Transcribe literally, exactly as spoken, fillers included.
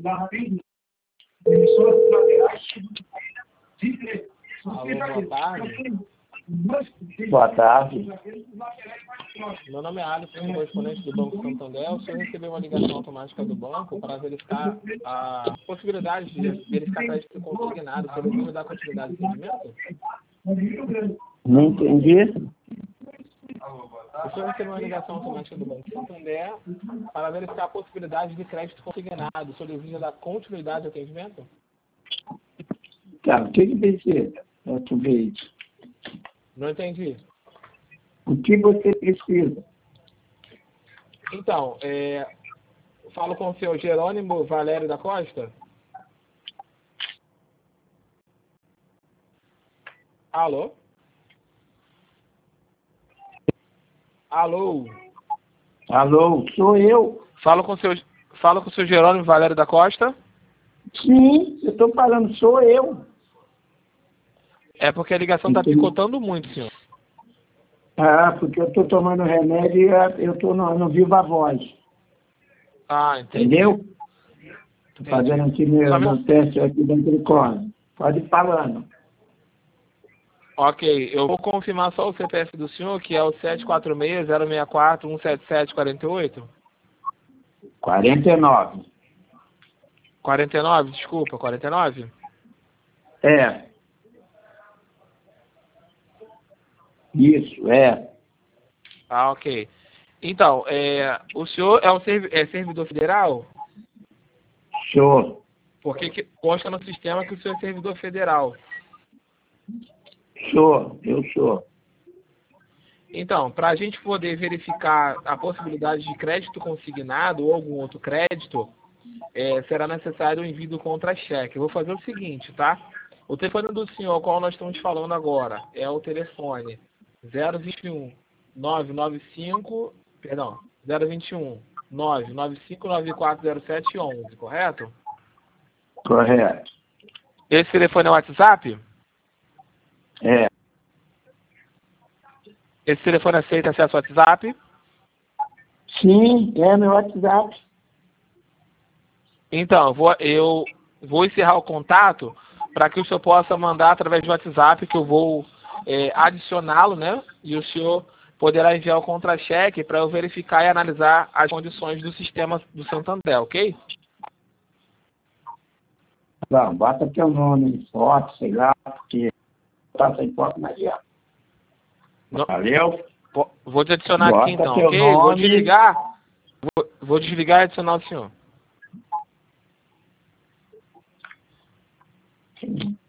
Alô, boa tarde. Boa tarde. Meu nome é Alisson, sou correspondente do Banco Santander. O senhor recebeu uma ligação automática do banco para verificar a possibilidade de verificar crédito consignado. Você deseja dar continuidade ao atendimento? Não entendi. O senhor recebeu uma ligação automática do Banco Santander para verificar a possibilidade de crédito consignado. O senhor deseja dar continuidade ao atendimento? Tá, o que que precisa? Outro vez. Não entendi. O que você precisa? Então, é, falo com o senhor Jerônimo Valério da Costa. Alô? Alô? Alô, sou eu. Falo com o seu, falo com o seu Jerônimo Valério da Costa. Sim, eu estou falando, sou eu. É porque a ligação está Entendi. picotando muito, senhor. Ah, porque eu estou tomando remédio e eu estou no, no Viva Voz. Ah, entendi. Entendeu? Estou fazendo aqui meu, Só meu meu- teste aqui dentro do colo. Pode ir falando. Ok, eu vou confirmar só o C P F do senhor, que é o sete quatro seis, zero seis quatro, um sete sete quatro oito. quarenta e nove. quarenta e nove, desculpa, quarenta e nove? É. Isso, é. Ah, ok. Então, é, o senhor é um servi- é servidor federal? Sou. Porque que- consta no sistema que o senhor é servidor federal. Sou, eu sou. Então, para a gente poder verificar a possibilidade de crédito consignado ou algum outro crédito, é, será necessário o envio do contra-cheque. Eu vou fazer o seguinte, tá? O telefone do senhor, qual nós estamos falando agora, é o telefone zero dois um, nove nove cinco, perdão, zero dois um, nove nove cinco nove quatro zero sete um um, correto? Correto. Esse telefone é o WhatsApp? É. Esse telefone aceita acesso ao WhatsApp? Sim, é meu WhatsApp. Então, eu vou, eu vou encerrar o contato para que o senhor possa mandar através do WhatsApp, que eu vou é, adicioná-lo, né? E o senhor poderá enviar o contra-cheque para eu verificar e analisar as condições do sistema do Santander, ok? Não, bota teu nome em foto, sei lá, porque passa em foto não adianta. Não, Valeu? po- vou te adicionar Bota aqui então, teu ok? Vou nome. desligar. Vou, vou desligar e adicionar o senhor.